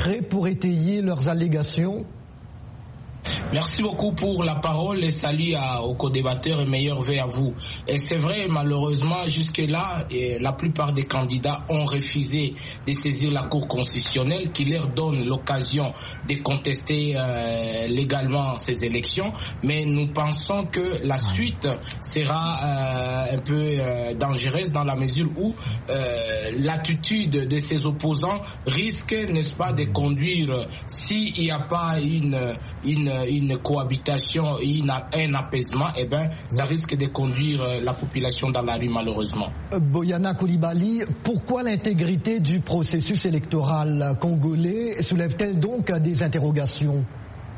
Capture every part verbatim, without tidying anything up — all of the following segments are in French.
concret pour étayer leurs allégations? Merci beaucoup pour la parole et salut à, aux co-débatteurs et meilleurs vœux à vous. Et c'est vrai, malheureusement, jusque-là, et la plupart des candidats ont refusé de saisir la Cour constitutionnelle qui leur donne l'occasion de contester euh, légalement ces élections. Mais nous pensons que la suite sera euh, un peu euh, dangereuse dans la mesure où euh, l'attitude de ces opposants risque, n'est-ce pas, de conduire, s'il n'y a pas une, une une cohabitation et une, un apaisement, eh ben, ça risque de conduire la population dans la rue, malheureusement. Boyana Coulibaly, pourquoi l'intégrité du processus électoral congolais soulève-t-elle donc des interrogations?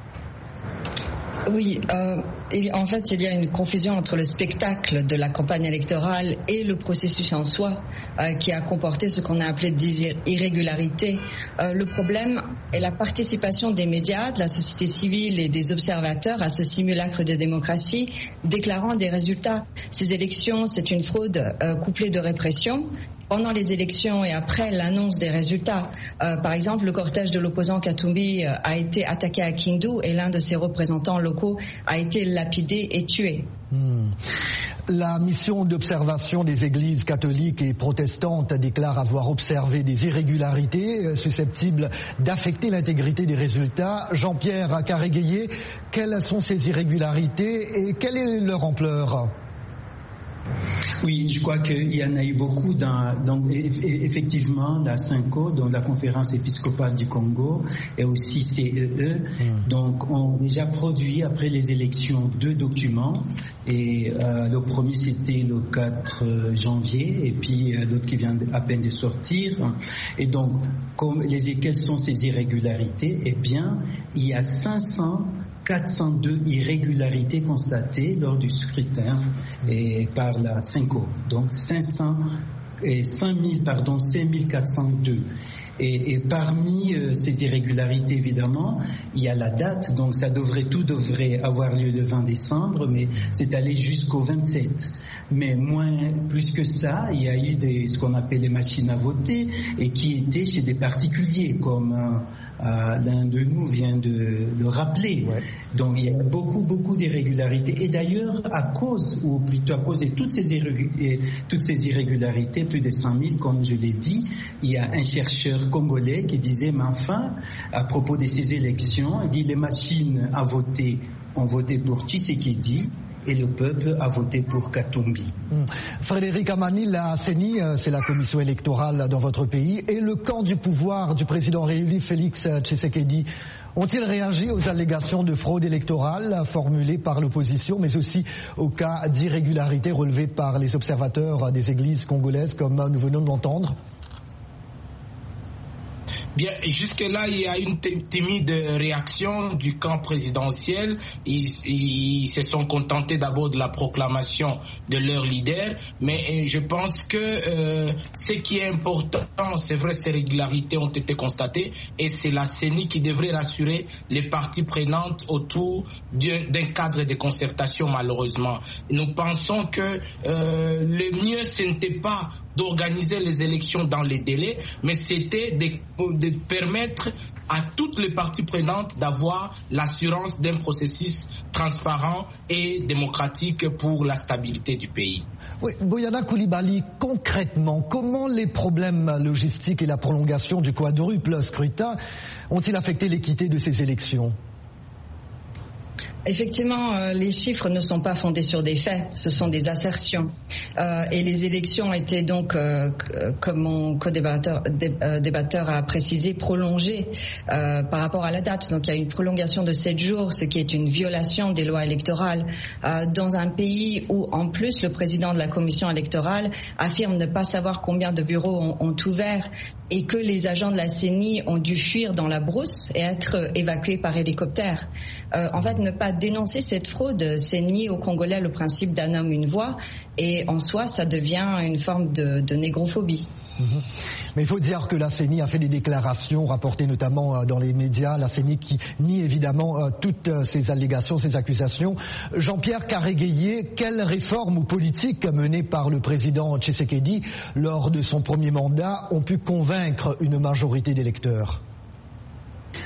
Oui, euh, et en fait, il y a une confusion entre le spectacle de la campagne électorale et le processus en soi, euh, qui a comporté ce qu'on a appelé des irrégularités. Euh, le problème est la participation des médias, de la société civile et des observateurs à ce simulacre de démocratie, déclarant des résultats. Ces élections, c'est une fraude euh, couplée de répression. Pendant les élections et après l'annonce des résultats, euh, par exemple, le cortège de l'opposant Katumbi euh, a été attaqué à Kindu et l'un de ses représentants locaux a été lapidé et tué. Hmm. La mission d'observation des églises catholiques et protestantes déclare avoir observé des irrégularités susceptibles d'affecter l'intégrité des résultats. Jean-Pierre Caréguéier, quelles sont ces irrégularités et quelle est leur ampleur ? Oui, je crois qu'il y en a eu beaucoup. Dans, donc, effectivement, la CENCO, donc la Conférence épiscopale du Congo, et aussi C E E, mmh. donc ont déjà produit après les élections deux documents. Et euh, le premier c'était le quatre janvier, et puis euh, l'autre qui vient à peine de sortir. Et donc, comme les, quelles sont ces irrégularités? Eh bien, il y a cinq cents quatre cent deux irrégularités constatées lors du scrutin et par la CENCO. Donc cinq cents et cinq mille, pardon, cinq mille quatre cent deux. Et, et parmi euh, ces irrégularités, évidemment, il y a la date. Donc ça devrait, tout devrait avoir lieu le vingt décembre, mais c'est allé jusqu'au vingt-sept. Mais moins, plus que ça, il y a eu des, ce qu'on appelle les machines à voter et qui étaient chez des particuliers, comme euh, euh, l'un de nous vient de le rappeler. Ouais. Donc il y a beaucoup, beaucoup d'irrégularités. Et d'ailleurs, à cause, ou plutôt à cause de toutes ces, irrég... toutes ces irrégularités, plus de cent mille, comme je l'ai dit, il y a un chercheur congolais qui disait, mais enfin, à propos de ces élections, il dit les machines à voter ont voté pour Tshisekedi et le peuple a voté pour Katumbi. Mmh. Frédéric Amani, la C E N I, c'est la commission électorale dans votre pays, et le camp du pouvoir du président réélu Félix Tshisekedi ont-ils réagi aux allégations de fraude électorale formulées par l'opposition, mais aussi aux cas d'irrégularité relevés par les observateurs des églises congolaises, comme nous venons de l'entendre? Bien, jusque-là, il y a une timide réaction du camp présidentiel. Ils, ils se sont contentés d'abord de la proclamation de leur leader, mais je pense que euh, ce qui est important, c'est vrai, ces régularités ont été constatées et c'est la C E N I qui devrait rassurer les parties prenantes autour d'un cadre de concertation, malheureusement. Nous pensons que euh, le mieux, ce n'était pas d'organiser les élections dans les délais, mais c'était de, de permettre à toutes les parties prenantes d'avoir l'assurance d'un processus transparent et démocratique pour la stabilité du pays. Oui, Boyana Coulibaly, concrètement, comment les problèmes logistiques et la prolongation du quadruple scrutin ont-ils affecté l'équité de ces élections ? Effectivement, euh, les chiffres ne sont pas fondés sur des faits, ce sont des assertions. Euh, et les élections étaient donc, euh, comme mon co-débatteur dé, euh, débatteur a précisé, prolongées euh, par rapport à la date. Donc il y a une prolongation de sept jours, ce qui est une violation des lois électorales. Euh, dans un pays où, en plus, le président de la commission électorale affirme ne pas savoir combien de bureaux ont, ont ouvert et que les agents de la C E N I ont dû fuir dans la brousse et être évacués par hélicoptère. Euh, en fait, ne pas dénoncer cette fraude, c'est nier aux Congolais le principe d'un homme, une voix, et en soi, ça devient une forme de, de négrophobie. Mmh. Mais il faut dire que la C E N I a fait des déclarations rapportées notamment dans les médias, la C E N I qui nie évidemment toutes ces allégations, ces accusations. Jean-Pierre Caréguéier, quelles réformes ou politiques menées par le président Tshisekedi lors de son premier mandat ont pu convaincre une majorité d'électeurs ?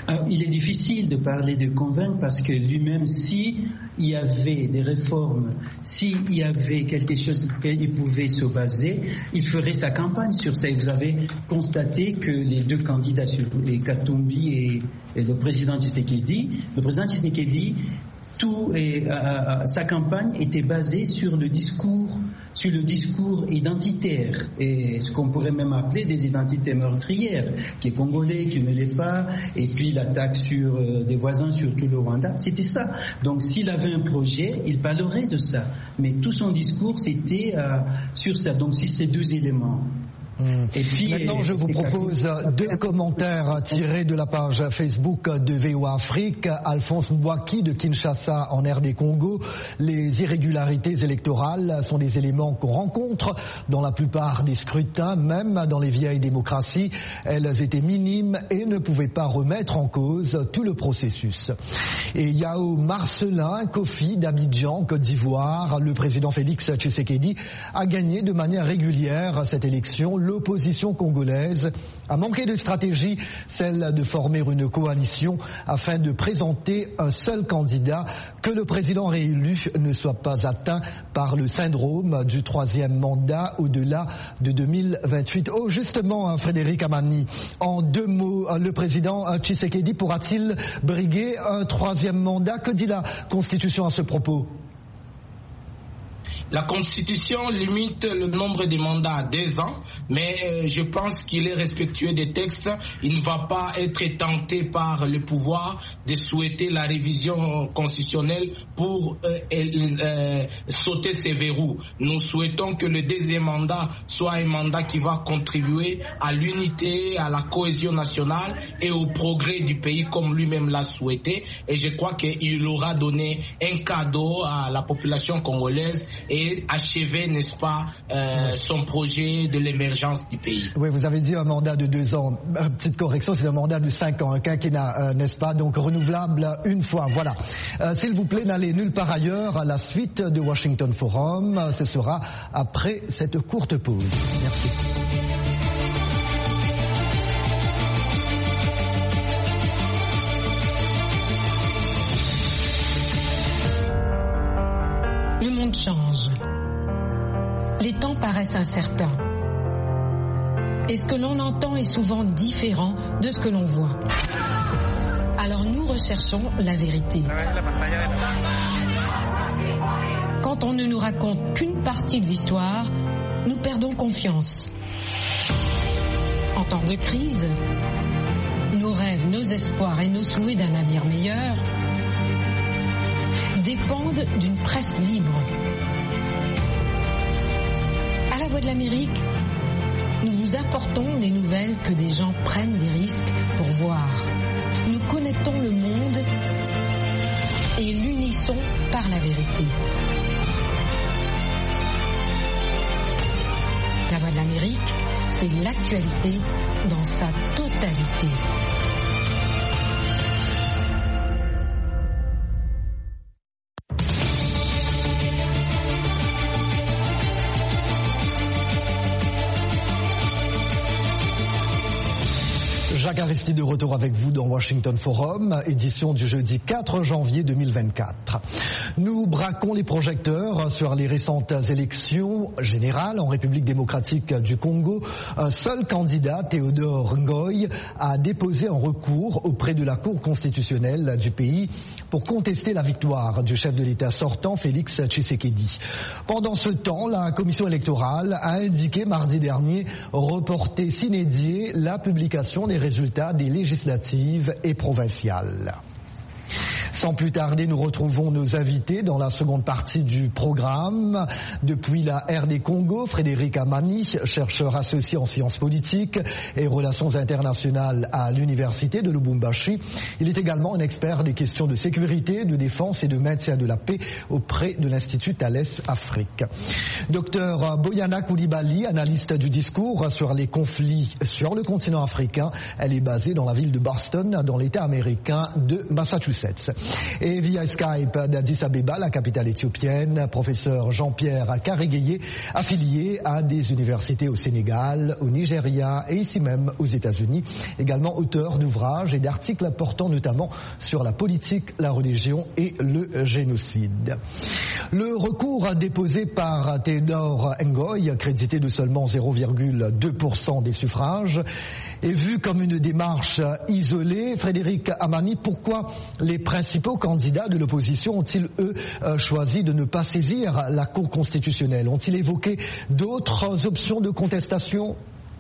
Alors, il est difficile de parler de convaincre parce que lui-même, s'il y avait des réformes, s'il y avait quelque chose auquel il pouvait se baser, il ferait sa campagne sur ça. Et vous avez constaté que les deux candidats, les Katumbi et, et le président Tshisekedi, le président Tshisekedi, tout et, euh, sa campagne était basée sur le discours, sur le discours identitaire et ce qu'on pourrait même appeler des identités meurtrières, qui est congolais, qui ne l'est pas, et puis l'attaque sur euh, des voisins, surtout le Rwanda, c'était ça. Donc s'il avait un projet, il parlerait de ça, mais tout son discours c'était euh, sur ça. Donc si ces deux éléments. Et puis, maintenant, je vous propose deux commentaires tirés de la page Facebook de V O A Afrique. Alphonse Mbouaki de Kinshasa en R D Congo. Les irrégularités électorales sont des éléments qu'on rencontre dans la plupart des scrutins, même dans les vieilles démocraties. Elles étaient minimes et ne pouvaient pas remettre en cause tout le processus. Et Yao Marcelin Kofi d'Abidjan, Côte d'Ivoire, le président Félix Tshisekedi a gagné de manière régulière cette élection. L'opposition congolaise a manqué de stratégie, celle de former une coalition afin de présenter un seul candidat, que le président réélu ne soit pas atteint par le syndrome du troisième mandat au-delà de deux mille vingt-huit. Oh, justement, Frédéric Amani, en deux mots, le président Tshisekedi pourra-t-il briguer un troisième mandat? Que dit la Constitution à ce propos? La Constitution limite le nombre de mandats à deux ans, mais euh, je pense qu'il est respectueux des textes. Il ne va pas être tenté par le pouvoir de souhaiter la révision constitutionnelle pour euh, euh, sauter ces verrous. Nous souhaitons que le deuxième mandat soit un mandat qui va contribuer à l'unité, à la cohésion nationale et au progrès du pays comme lui-même l'a souhaité. Et je crois qu'il aura donné un cadeau à la population congolaise et achever, n'est-ce pas, euh, son projet de l'émergence du pays. Oui, vous avez dit un mandat de deux ans. Petite correction, c'est un mandat de cinq ans, un quinquennat, euh, n'est-ce pas, donc renouvelable une fois. Voilà. Euh, s'il vous plaît, n'allez nulle part ailleurs. À la suite de Washington Forum, ce sera après cette courte pause. Merci. Le monde change. Les temps paraissent incertains. Et ce que l'on entend est souvent différent de ce que l'on voit. Alors nous recherchons la vérité. Quand on ne nous raconte qu'une partie de l'histoire, nous perdons confiance. En temps de crise, nos rêves, nos espoirs et nos souhaits d'un avenir meilleur dépendent d'une presse libre. À la Voix de l'Amérique, nous vous apportons les nouvelles que des gens prennent des risques pour voir. Nous connectons le monde et l'unissons par la vérité. La Voix de l'Amérique, c'est l'actualité dans sa totalité. Jacques Aristide de retour avec vous dans Washington Forum, édition du jeudi quatre janvier deux mille vingt-quatre. Nous braquons les projecteurs sur les récentes élections générales en République démocratique du Congo. Un seul candidat, Théodore Ngoy, a déposé un recours auprès de la Cour constitutionnelle du pays pour contester la victoire du chef de l'État sortant, Félix Tshisekedi. Pendant ce temps, la commission électorale a indiqué mardi dernier reporter sine die la publication des résultats des législatives et provinciales. Sans plus tarder, nous retrouvons nos invités dans la seconde partie du programme. Depuis la R D Congo, Frédéric Amani, chercheur associé en sciences politiques et relations internationales à l'université de Lubumbashi. Il est également un expert des questions de sécurité, de défense et de maintien de la paix auprès de l'Institut Thales Afrique. Docteur Boyana Koulibaly, analyste du discours sur les conflits sur le continent africain. Elle est basée dans la ville de Boston, dans l'État américain de Massachusetts. Et via Skype d'Addis Abeba, la capitale éthiopienne, professeur Jean-Pierre Karegueye, affilié à des universités au Sénégal, au Nigeria et ici même aux États-Unis. Également auteur d'ouvrages et d'articles portant notamment sur la politique, la religion et le génocide. Le recours déposé par Théodore Ngoy, crédité de seulement zéro virgule deux pour cent des suffrages, est vu comme une démarche isolée. Frédéric Amani, pourquoi les principaux candidats de l'opposition ont-ils, eux, choisi de ne pas saisir la Cour constitutionnelle? Ont-ils évoqué d'autres options de contestation?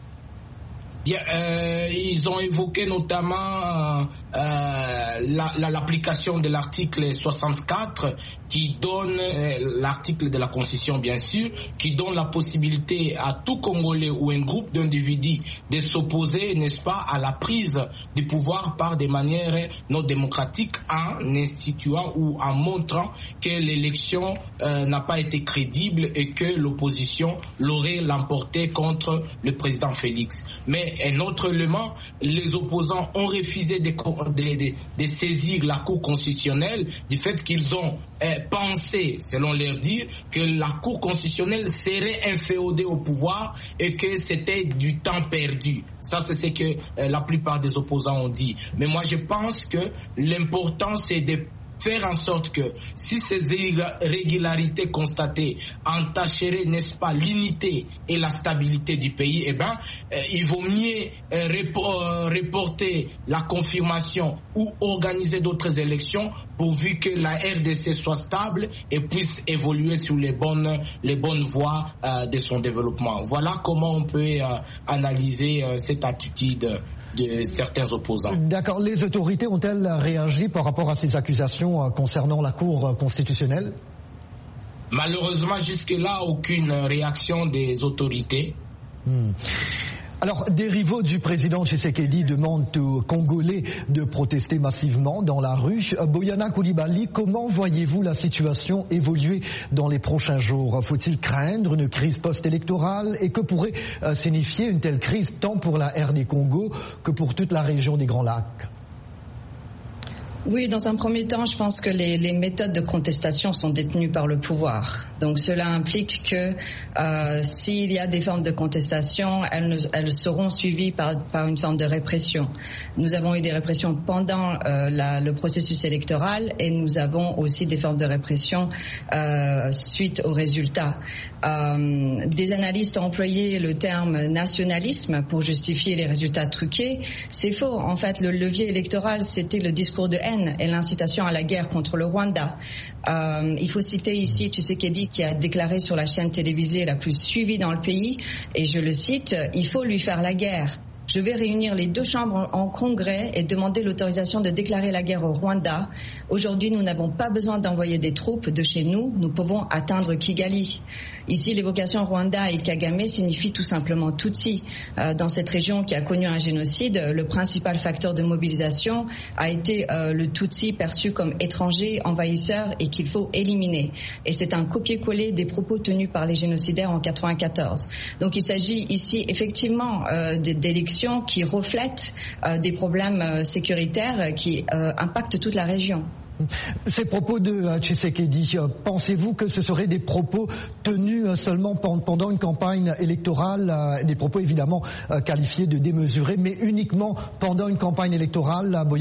Bien, euh, ils ont évoqué notamment euh, l'application la, la, de l'article soixante-quatre qui donne, euh, l'article de la Constitution bien sûr, qui donne la possibilité à tout Congolais ou un groupe d'individus de s'opposer, n'est-ce pas, à la prise du pouvoir par des manières non démocratiques en instituant ou en montrant que l'élection euh, n'a pas été crédible et que l'opposition l'aurait l'emporté contre le président Félix. Mais un autre élément, les opposants ont refusé de, de, de, de saisir la Cour constitutionnelle du fait qu'ils ont eh, pensé, selon leur dire, que la Cour constitutionnelle serait inféodée au pouvoir et que c'était du temps perdu. Ça, c'est ce que eh, la plupart des opposants ont dit. Mais moi, je pense que l'important, c'est de faire en sorte que si ces irrégularités constatées entacheraient, n'est-ce pas, l'unité et la stabilité du pays, eh ben, euh, il vaut mieux euh, repor- reporter la confirmation ou organiser d'autres élections pourvu que la R D C soit stable et puisse évoluer sur les bonnes, les bonnes voies euh, de son développement. Voilà comment on peut euh, analyser euh, cette attitude de certains opposants. D'accord. Les autorités ont-elles réagi par rapport à ces accusations concernant la Cour constitutionnelle? Malheureusement, jusque-là, aucune réaction des autorités. Hmm. Alors, des rivaux du président Tshisekedi demandent aux Congolais de protester massivement dans la rue. Boyana Coulibaly, comment voyez-vous la situation évoluer dans les prochains jours? Faut-il craindre une crise post-électorale? Et que pourrait euh, signifier une telle crise tant pour la R D Congo que pour toute la région des Grands Lacs? Oui, dans un premier temps, je pense que les, les méthodes de contestation sont détenues par le pouvoir. Donc cela implique que euh, s'il y a des formes de contestation, elles, ne, elles seront suivies par, par une forme de répression. Nous avons eu des répressions pendant euh, la, le processus électoral et nous avons aussi des formes de répression euh, suite aux résultats. Euh, des analystes ont employé le terme nationalisme pour justifier les résultats truqués. C'est faux. En fait, le levier électoral, c'était le discours de haine et l'incitation à la guerre contre le Rwanda. Euh, il faut citer ici Tshisekedi qui a déclaré sur la chaîne télévisée la plus suivie dans le pays, et je le cite, « Il faut lui faire la guerre ». Je vais réunir les deux chambres en congrès et demander l'autorisation de déclarer la guerre au Rwanda. Aujourd'hui, nous n'avons pas besoin d'envoyer des troupes de chez nous. Nous pouvons atteindre Kigali. Ici, l'évocation Rwanda et Kagame signifie tout simplement Tutsi. Euh, dans cette région qui a connu un génocide, le principal facteur de mobilisation a été euh, le Tutsi perçu comme étranger, envahisseur et qu'il faut éliminer. Et c'est un copier-coller des propos tenus par les génocidaires en quatre-vingt-quatorze. Donc il s'agit ici effectivement euh, d'élections qui reflètent euh, des problèmes euh, sécuritaires qui euh, impactent toute la région. Ces propos de Tshisekedi, pensez-vous que ce seraient des propos tenus seulement pendant une campagne électorale, des propos évidemment qualifiés de démesurés, mais uniquement pendant une campagne électorale, Boyana ?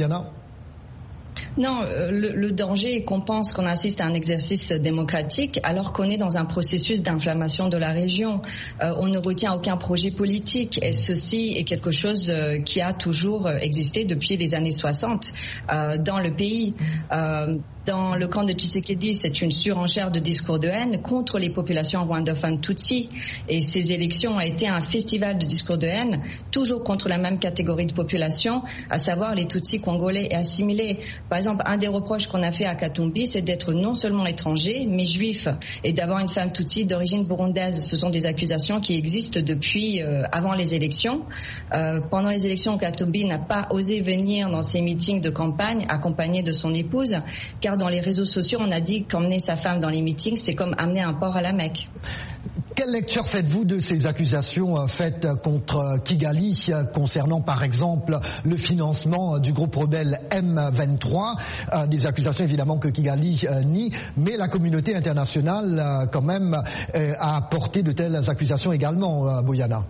Non, le, le danger est qu'on pense qu'on assiste à un exercice démocratique alors qu'on est dans un processus d'inflammation de la région. Euh, on ne retient aucun projet politique et ceci est quelque chose euh, qui a toujours existé depuis les années soixante euh, dans le pays. Euh, Dans le camp de Tshisekedi, c'est une surenchère de discours de haine contre les populations rwandophones Tutsi. Et ces élections ont été un festival de discours de haine, toujours contre la même catégorie de population, à savoir les Tutsis congolais et assimilés. Par exemple, un des reproches qu'on a fait à Katumbi, c'est d'être non seulement étranger, mais juif, et d'avoir une femme Tutsi d'origine burundaise. Ce sont des accusations qui existent depuis euh, avant les élections. Euh, pendant les élections, Katumbi n'a pas osé venir dans ses meetings de campagne accompagné de son épouse, car dans les réseaux sociaux, on a dit qu'emmener sa femme dans les meetings, c'est comme amener un porc à la Mecque. Quelle lecture faites-vous de ces accusations faites contre Kigali concernant par exemple le financement du groupe rebelle M vingt-trois, des accusations évidemment que Kigali nie, mais la communauté internationale quand même a apporté de telles accusations également, Boyana?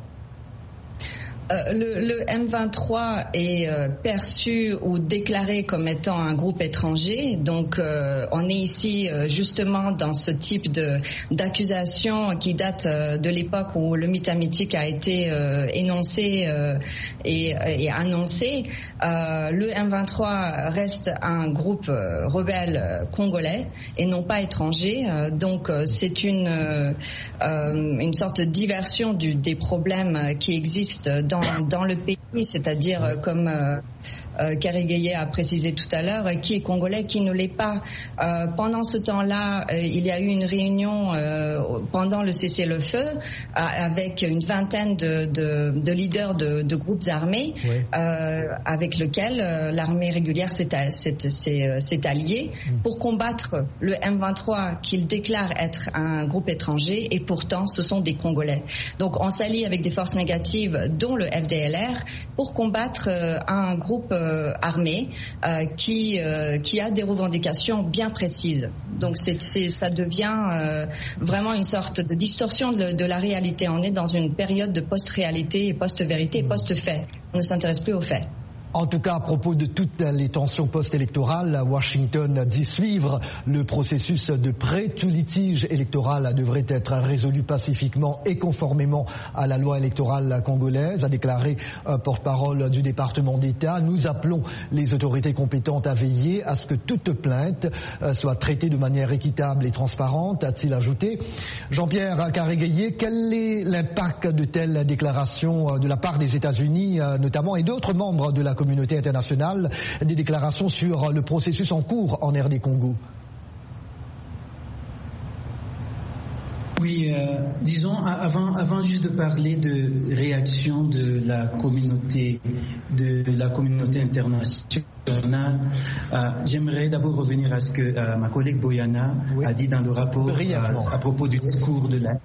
Euh, le, le M vingt-trois est euh, perçu ou déclaré comme étant un groupe étranger. Donc, euh, on est ici euh, justement dans ce type de d'accusation qui date euh, de l'époque où le mythe mythique a été euh, énoncé euh, et, et annoncé. Euh, le M vingt-trois reste un groupe euh, rebelle euh, congolais et non pas étranger. Euh, donc, euh, c'est une euh, une sorte de diversion du, des problèmes qui existent dans dans le pays, c'est-à-dire euh, comme euh, euh, Kary Gueye a précisé tout à l'heure, qui est congolais, qui ne l'est pas. Euh, pendant ce temps-là, euh, il y a eu une réunion euh, pendant le cessez-le-feu euh, avec une vingtaine de, de, de leaders de, de groupes armés, oui. euh, avec lesquels euh, l'armée régulière s'est, s'est, s'est, s'est alliée mmh. pour combattre le M vingt-trois qu'il déclare être un groupe étranger, et pourtant ce sont des Congolais. Donc on s'allie avec des forces négatives, dont le F D L R, pour combattre euh, un groupe euh, armé euh, qui, euh, qui a des revendications bien précises. Donc c'est, c'est, ça devient euh, vraiment une sorte de distorsion de, de la réalité. On est dans une période de post-réalité, post-vérité et post-fait. On ne s'intéresse plus aux faits. En tout cas, à propos de toutes les tensions post-électorales, Washington dit suivre le processus de près. Tout litige électoral devrait être résolu pacifiquement et conformément à la loi électorale congolaise, a déclaré un porte-parole du département d'État. Nous appelons les autorités compétentes à veiller à ce que toute plainte soit traitée de manière équitable et transparente, a-t-il ajouté. Jean-Pierre Kary Gueye, quel est l'impact de telles déclarations de la part des États-Unis notamment et d'autres membres de la communauté internationale, des déclarations sur le processus en cours en R D Congo? Oui, euh, disons, avant, avant juste de parler de réaction de la communauté, de la communauté internationale, euh, j'aimerais d'abord revenir à ce que euh, ma collègue Boyana oui. a dit dans le rapport euh, à propos du discours de la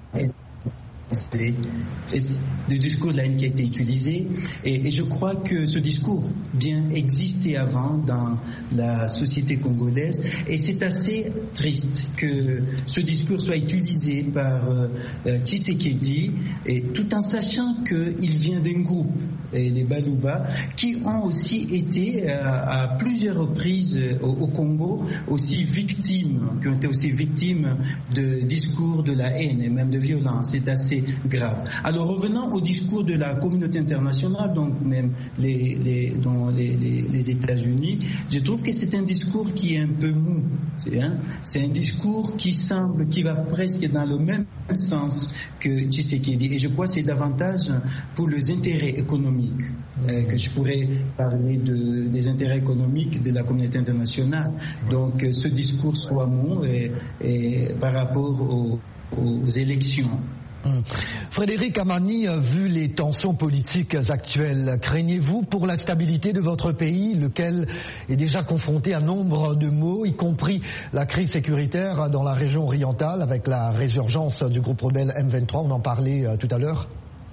le discours de la haine qui a été utilisé, et, et je crois que ce discours bien existait avant dans la société congolaise, et c'est assez triste que ce discours soit utilisé par euh, Tshisekedi, et tout en sachant qu'il vient d'un groupe, et les Baluba, qui ont aussi été euh, à plusieurs reprises euh, au, au Congo aussi victimes, qui ont été aussi victimes de discours de la haine et même de violence. C'est assez grave. Alors revenons au discours de la communauté internationale, donc même les, les, dont les, les, les États-Unis, je trouve que c'est un discours qui est un peu mou. C'est, hein, c'est un discours qui semble, qui va presque dans le même sens que Tshisekedi. Et je crois que c'est davantage pour les intérêts économiques euh, que je pourrais parler de, des intérêts économiques de la communauté internationale. Donc euh, ce discours soit mou et, et par rapport aux, aux élections. Frédéric Amani, vu les tensions politiques actuelles, craignez-vous pour la stabilité de votre pays, lequel est déjà confronté à nombre de maux, y compris la crise sécuritaire dans la région orientale avec la résurgence du groupe rebelle M vingt-trois, on en parlait tout à l'heure?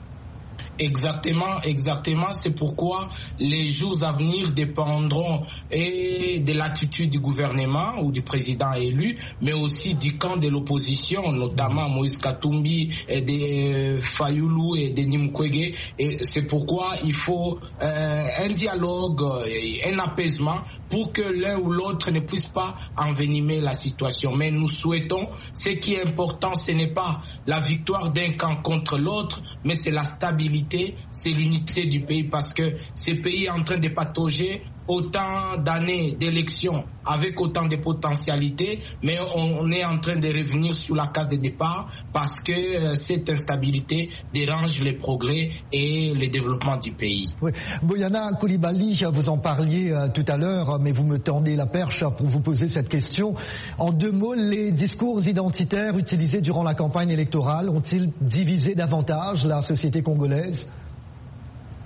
Exactement, exactement. C'est pourquoi les jours à venir dépendront et de l'attitude du gouvernement ou du président élu, mais aussi du camp de l'opposition, notamment Moïse Katumbi et de Fayoulou et de Nimkwege. Et c'est pourquoi il faut euh, un dialogue, un apaisement pour que l'un ou l'autre ne puisse pas envenimer la situation. Mais nous souhaitons, ce qui est important, ce n'est pas la victoire d'un camp contre l'autre, mais c'est la stabilité, c'est l'unité du pays, parce que ce pays est en train de patauger autant d'années d'élections avec autant de potentialités, mais on est en train de revenir sur la case de départ parce que cette instabilité dérange les progrès et le développement du pays. Oui. Boyana Coulibaly, vous en parliez euh, tout à l'heure, mais vous me tendez la perche pour vous poser cette question. En deux mots, les discours identitaires utilisés durant la campagne électorale ont-ils divisé davantage la société congolaise ?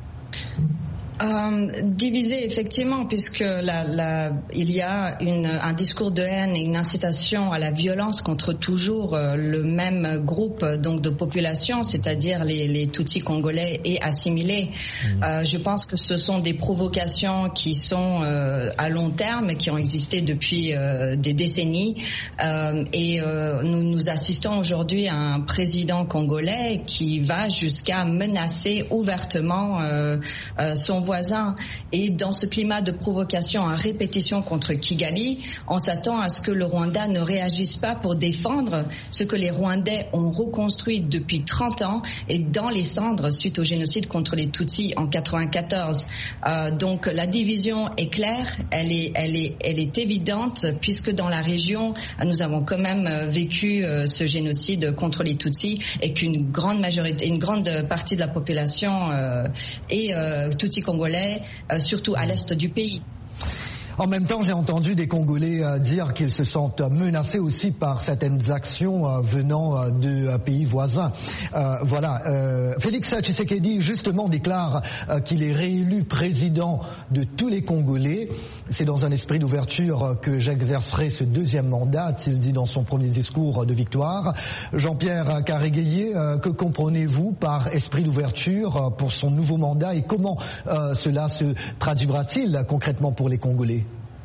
Euh, divisé effectivement, puisque la, la, il y a une, un discours de haine et une incitation à la violence contre toujours euh, le même groupe donc de population, c'est-à-dire les, les Tutsis congolais et assimilés. Mmh. Euh, je pense que ce sont des provocations qui sont euh, à long terme, qui ont existé depuis euh, des décennies, euh, et euh, nous, nous assistons aujourd'hui à un président congolais qui va jusqu'à menacer ouvertement euh, euh, son voisins. Et dans ce climat de provocation à répétition contre Kigali, on s'attend à ce que le Rwanda ne réagisse pas pour défendre ce que les Rwandais ont reconstruit depuis trente ans et dans les cendres suite au génocide contre les Tutsis en quatre-vingt-quatorze. Euh, donc la division est claire, elle est, elle est, elle est évidente, puisque dans la région, nous avons quand même vécu euh, ce génocide contre les Tutsis et qu'une grande majorité, une grande partie de la population euh, est euh, Tutsi congolais, euh, surtout à l'est du pays. En même temps, j'ai entendu des Congolais euh, dire qu'ils se sentent menacés aussi par certaines actions euh, venant euh, de euh, pays voisins. Euh, voilà. Euh, Félix Tshisekedi, justement, déclare euh, qu'il est réélu président de tous les Congolais. C'est dans un esprit d'ouverture euh, que j'exercerai ce deuxième mandat, a-t-il dit dans son premier discours de victoire. Jean-Pierre Karéguéié, euh, que comprenez-vous par esprit d'ouverture euh, pour son nouveau mandat et comment euh, cela se traduira-t-il concrètement pour les Congolais?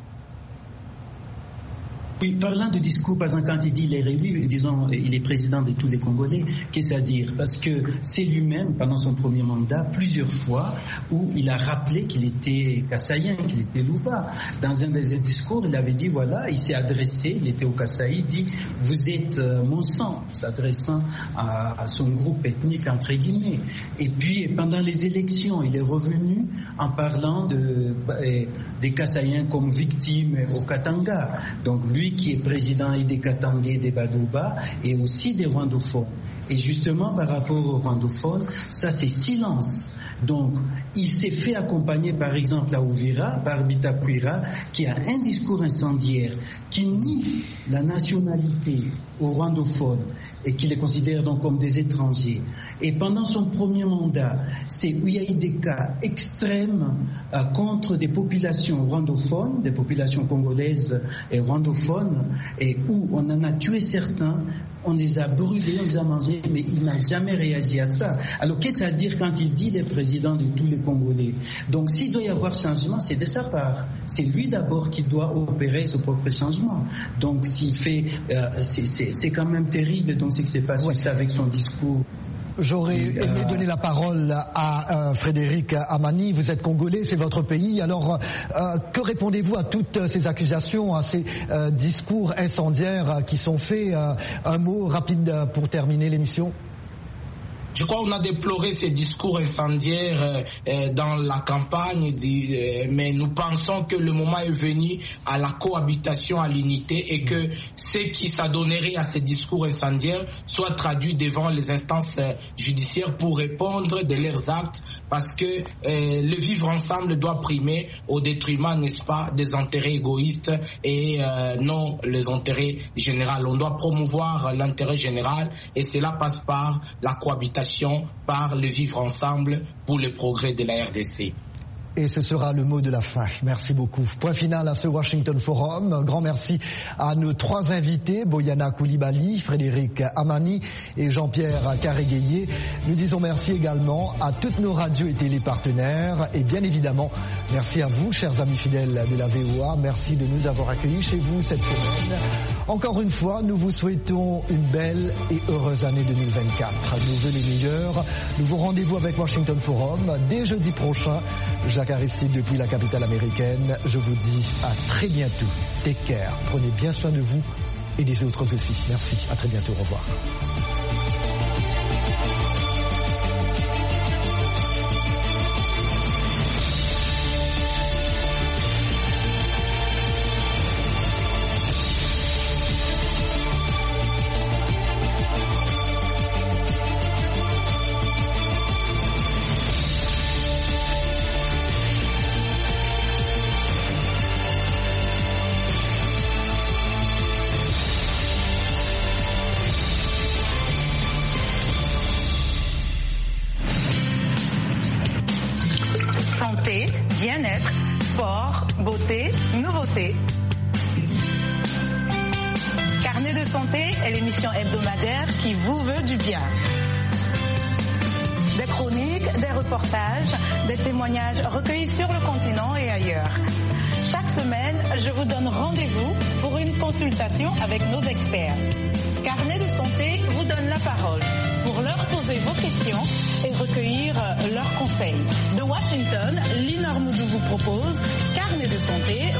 Oui, parlant de discours, par exemple, quand il dit il est réélu, disons, il est président de tous les Congolais, qu'est-ce que ça veut dire? Parce que c'est lui-même, pendant son premier mandat, plusieurs fois, où il a rappelé qu'il était Kassaïen, qu'il était Louba. Dans un des discours, il avait dit, voilà, il s'est adressé, il était au Kasaï, il dit, vous êtes mon sang, s'adressant à, à son groupe ethnique, entre guillemets. Et puis, pendant les élections, il est revenu en parlant de, des Kassaïens comme victimes au Katanga. Donc, lui, qui est président et des Katangais, des Badouba, et aussi des rwandophones. Et justement, par rapport aux rwandophones, ça c'est silence. Donc, il s'est fait accompagner, par exemple, à Uvira, par Bitakwira, qui a un discours incendiaire, qui nie la nationalité aux rwandophones et qui les considère donc comme des étrangers. Et pendant son premier mandat, c'est où il y a eu des cas extrêmes euh, contre des populations rwandophones, des populations congolaises et rwandophones, et où on en a tué certains. On les a brûlés, on les a mangés, mais il n'a jamais réagi à ça. Alors qu'est-ce que ça veut dire quand il dit des présidents de tous les Congolais? Donc s'il doit y avoir changement, c'est de sa part. C'est lui d'abord qui doit opérer ce propre changement. Donc s'il fait, euh, c'est, c'est, c'est quand même terrible. Donc c'est que c'est pas ouais. ça avec son discours. J'aurais aimé euh... donner la parole à euh, Frédéric Amani. Vous êtes congolais, c'est votre pays. Alors, euh, que répondez-vous à toutes ces accusations, à ces euh, discours incendiaires qui sont faits? euh, Un mot rapide pour terminer l'émission. Je crois qu'on a déploré ces discours incendiaires euh, euh, dans la campagne, euh, mais nous pensons que le moment est venu à la cohabitation, à l'unité, et que ce qui s'adonnerait à ces discours incendiaires soit traduit devant les instances euh, judiciaires pour répondre de leurs actes, parce que euh, le vivre ensemble doit primer au détriment, n'est-ce pas, des intérêts égoïstes et euh, non les intérêts généraux. On doit promouvoir l'intérêt général et cela passe par la cohabitation, par le vivre ensemble pour le progrès de la R D C. Et ce sera le mot de la fin. Merci beaucoup. Point final à ce Washington Forum. Un grand merci à nos trois invités, Boyana Koulibaly, Frédéric Amani et Jean-Pierre Karéguéié. Nous disons merci également à toutes nos radios et télépartenaires. Et bien évidemment, merci à vous, chers amis fidèles de la V O A. Merci de nous avoir accueillis chez vous cette semaine. Encore une fois, nous vous souhaitons une belle et heureuse année deux mille vingt-quatre. Nos vœux les meilleurs. Nouveau rendez-vous avec Washington Forum dès jeudi prochain. Jacques Aristide depuis la capitale américaine. Je vous dis à très bientôt. Take care. Prenez bien soin de vous et des autres aussi. Merci. À très bientôt. Au revoir. beauté, nouveauté. Carnet de santé est l'émission hebdomadaire qui vous veut du bien. Des chroniques, des reportages, des témoignages recueillis sur le continent et ailleurs. Chaque semaine, je vous donne rendez-vous pour une consultation avec nos experts. Carnet de santé vous donne la parole pour leur poser vos questions et recueillir leurs conseils. De Washington, Lina Armoudou vous propose Carnet de santé.